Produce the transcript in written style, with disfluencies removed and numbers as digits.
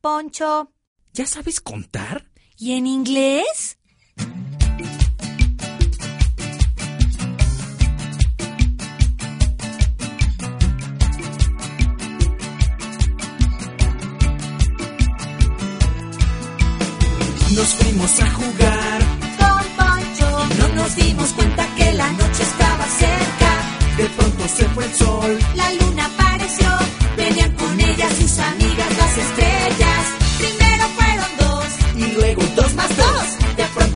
Poncho. ¿Ya sabes contar? ¿Y en inglés? Nos fuimos a jugar Con Poncho. y no nos dimos cuenta que la noche estaba cerca. De pronto se fue el sol. La luna